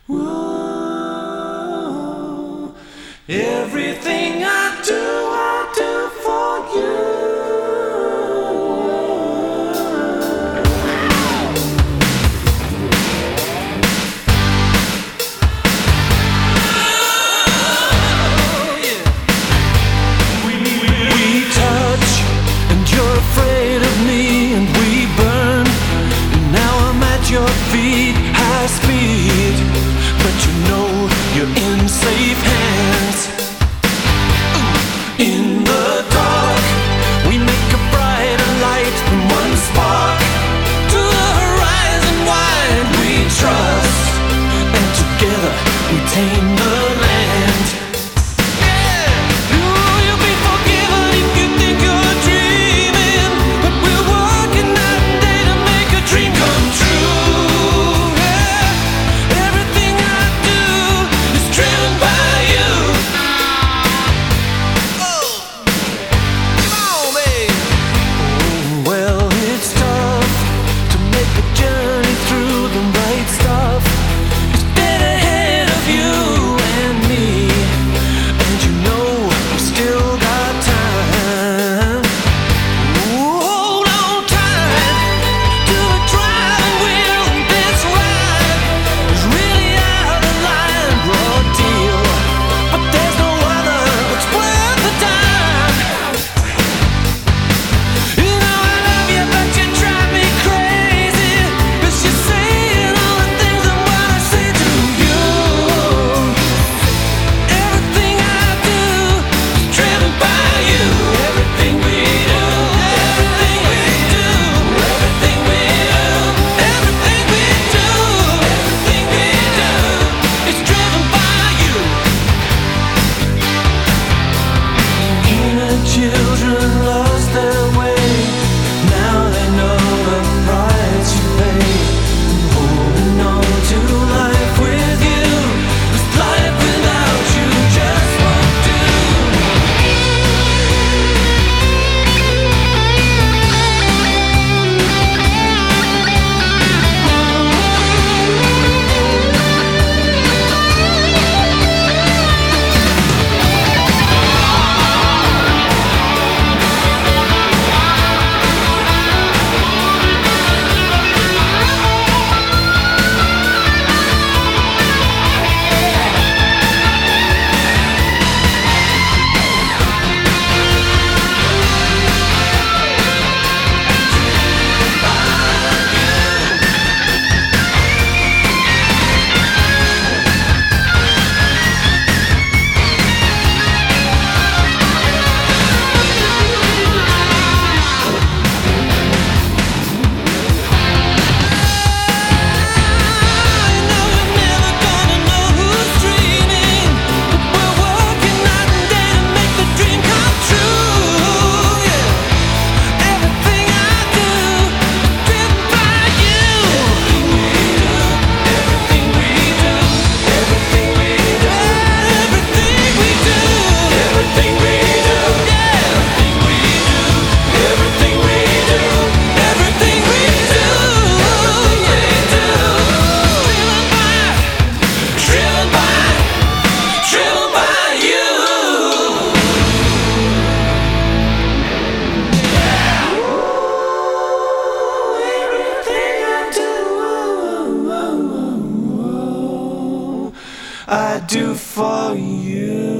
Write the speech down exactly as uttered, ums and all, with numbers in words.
Whoa. Everything I do, I do for you. We, we, we touch, and you're afraid of me, and we burn. And now I'm at your feet, high speed. But you know you're in safe hands. In the dark, we make a brighter light from one spark. To the horizon wide we trust, and together we tame the land. Yeah, you'll be forgiven if you think you're dreaming, but we're working night and day to make a dream come true. Yeah, everything I do is driven by you. Oh, come on, babe. Oh, well, it's tough to make the journey through the right stuff. It's dead ahead of you and me, and you know we still got time. Ooh, hold on tight to the driving wheel, and this ride is really out of line, raw deal. But there's no other that's worth the time. You know I love you, but you drive me crazy, 'cause you're saying all the things I wanna say to you. Everything I do is driven by you. Everything we do, everything we do, everything we do, everything we do, everything we do is driven by you. Inner children lost their way. Now they know the price you pay. Holding on to life with you, 'cause life without you just won't do. I do for you.